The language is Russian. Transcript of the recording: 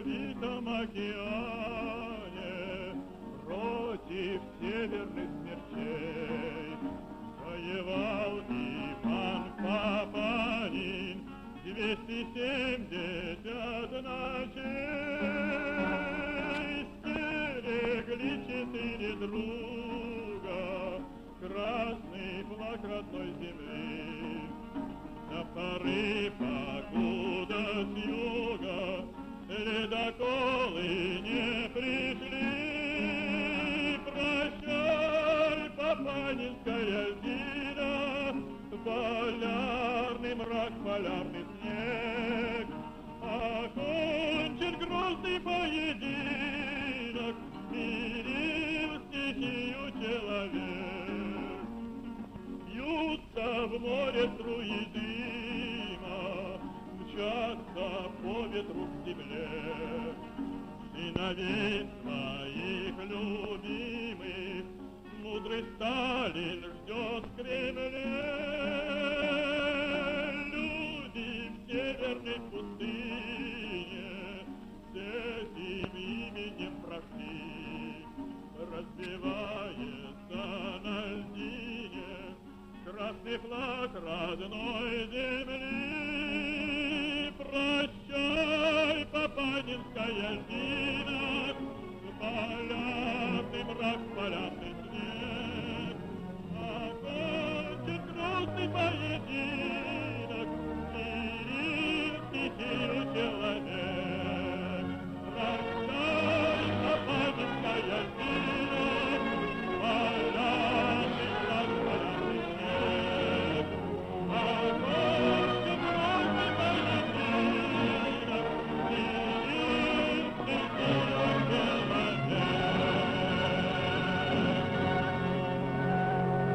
ледовитом океане против северных смерчей воевал Иван Папанин 270 ночей. Стерегли 4 друга красный флаг родной земли. На поры, покуда с юга ледоколы не пришли. Прощай, Папанинская льдина, полярный мрак, полярный снег. Окончен грозный поединок, мирил стихию человек. Бьются в море струи дыма, мчатся по ветру к земле. Сыновей своих любимых мудрый Сталин ждет в Кремле. Люди в северной пустыне